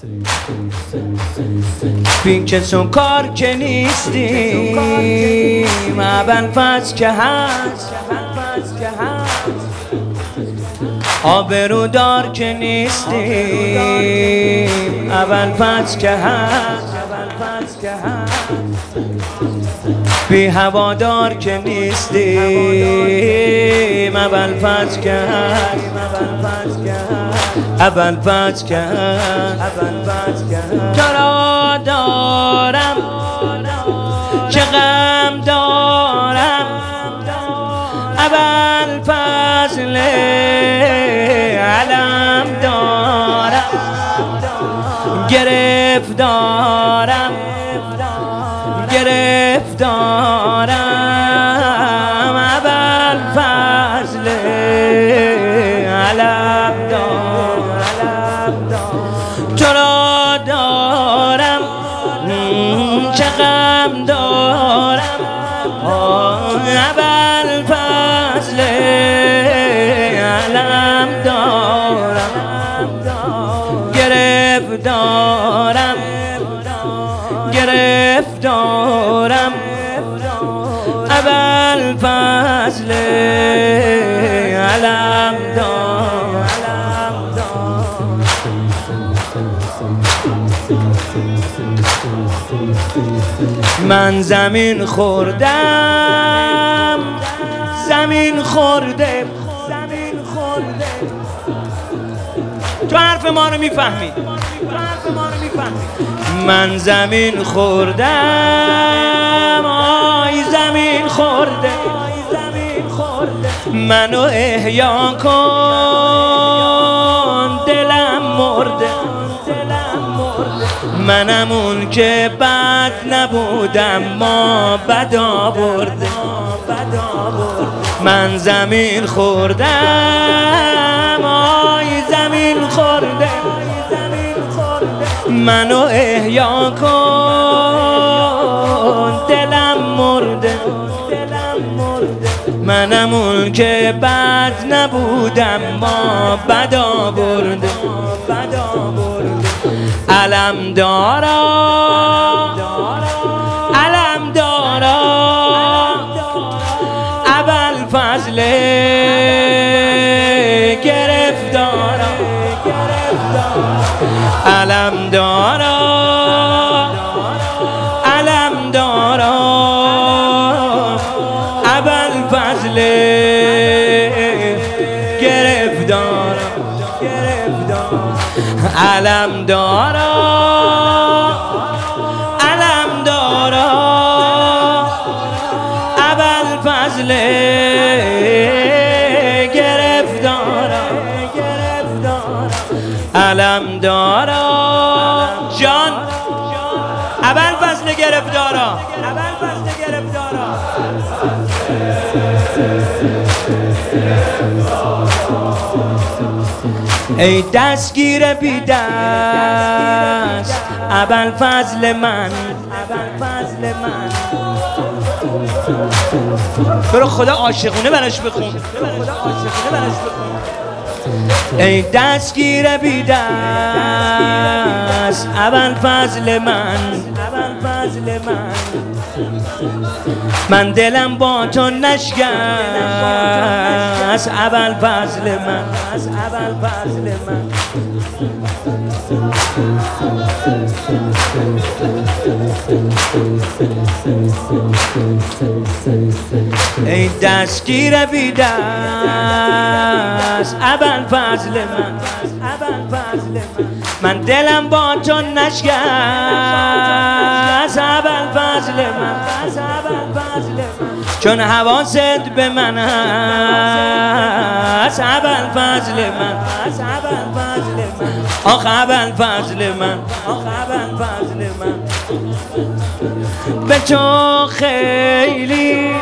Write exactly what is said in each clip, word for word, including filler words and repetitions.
بین کس و کار که نیستیم، ابوالفضل که هست، آبرودار که نیستیم، ابوالفضل که هست، بی هوادار که نیستیم، ابوالفضل که هست، ابوالفضل که هست. تو را دارم چه غم دارم، ابوالفضل علم دارم، گرفتارم گرفتارم، ابوالفضل علم دارم. تو را دارم چه غم دارم، ابوالفضل علم دارم، گرفتارم گرفتارم، ابوالفضل علم دارم. من زمین خوردم، زمین خورده، تو حرف ما رو میفهمی، من زمین خوردم، آی زمین خورده، منو احیا کن، دلم مرده، منم اون که بد نبودم ما بد آورده. من زمین خوردم، آی زمین خورده، منو احیا کن، دلم مرده، منم اون که بد نبودم ما بد آورده. علم دارا علم دارا، ابوالفضل گرفتارا، علم دارا علم دارا، ابوالفضل گرفتارا، علم دارا علم دارا، ابوالفضل گرفتارا، علم دارا جان، ابوالفضل گرفتارا، ابوالفضل گرفتارا. ای دستگیر بی دست، ابوالفضل من، برو خدا عاشقونه براش بخون. ای دستگیر بی دست، ابوالفضل من، من دلم با تو نشکست، ابوالفضل من، ای دستگیر بی دست، ابوالفضل من، من دلم با تو نشکست، ابوالفضل من، چون حواست به من هست، ابوالفضل من، آخ ابوالفضل من، به تو خیلی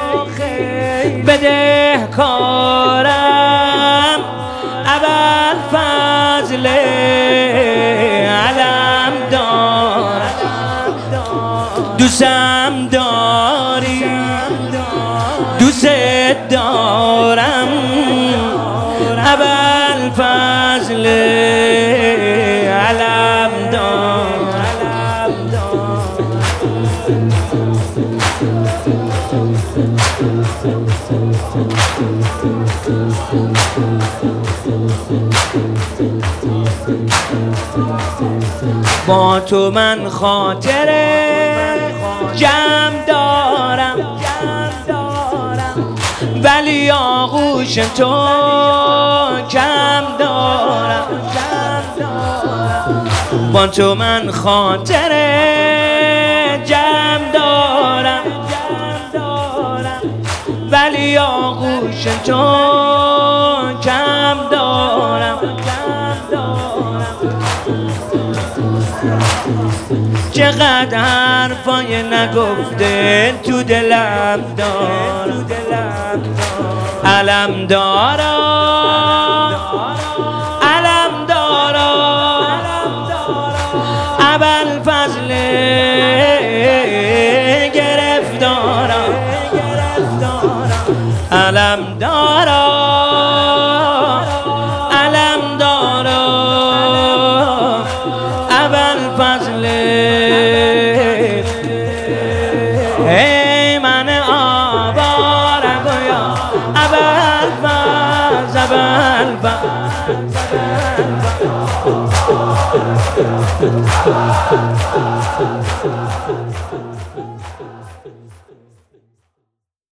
بدهکارم، ابوالفضل علم دارم، دوستم داری دوست دارم، ابوالفضل علم دارم. با تو من خاطره جمع دارم، ولی آغوش تو کم دارم. با تو من خاطره جمع دارم، ولی آغوش تو کم دارم. چقدر حرفای نگفته تو دلم دارم، علم دارم، علم دارم، ابوالفضل گرفتارم، علم دارم، علم دارم، ابوالفضل. ای من آواره گویا ابوالفضل، ابوالفضل.